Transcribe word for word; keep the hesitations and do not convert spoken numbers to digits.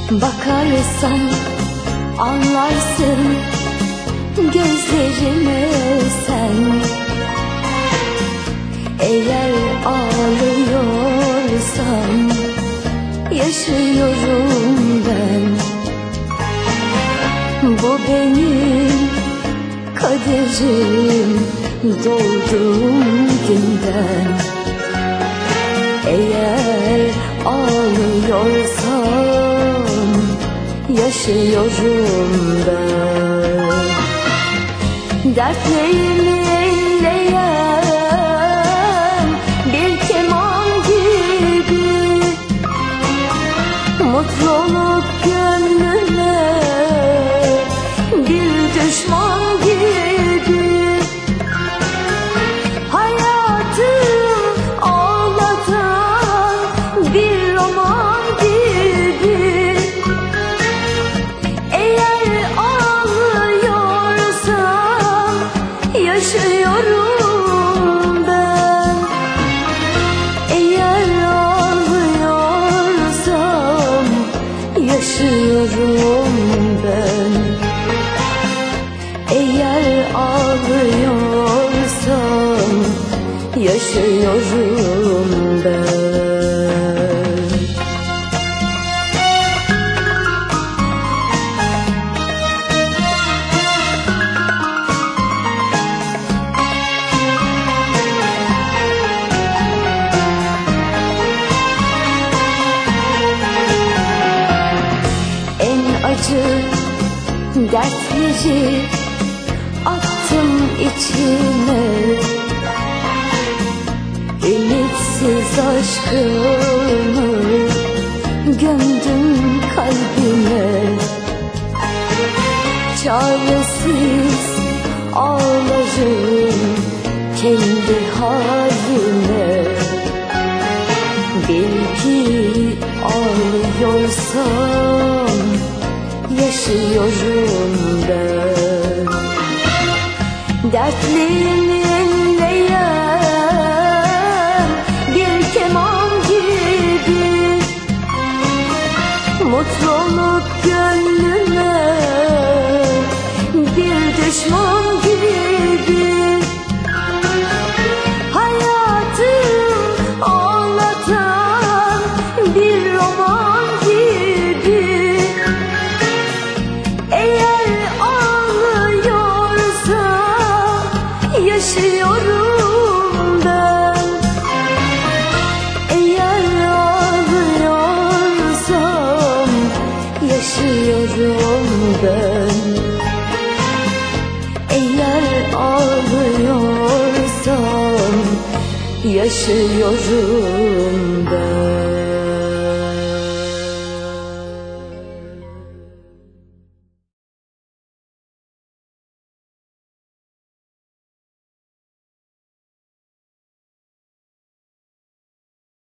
Bakarsan anlarsın gözlerime sen. Eğer ağlıyorsan yaşıyorum ben. Bu benim kaderim doğduğum günden. Eğer ağlıyorsam yaşıyorum ben. Dertlerimi elleyen bir keman gibi, mutluluk gönlüme bir düşman gibi. Hayatım ağlatan bir roman gibi. Eğer ağlıyorsam yaşıyorum ben. Eğer ağlıyorsam yaşıyorum ben. Eğer ağlıyorsam yaşıyorum ben. En acı dertleri attım içime, ümitsiz aşkımı gömdüm kalbime. Çaresiz ağlarım kendi halime. Bil ki ağlıyorsam yaşıyorum ben. Dertlerimi enleyen bir keman gibi, mutluluk gönlüme bir düşman gibi. Hayatım ağlatan bir roman gibi. Eğer ağlıyorsam yaşıyorum ben. Eğer ağlıyorsam yaşıyorum ben. Eğer ağlıyorsam yaşıyorum ben.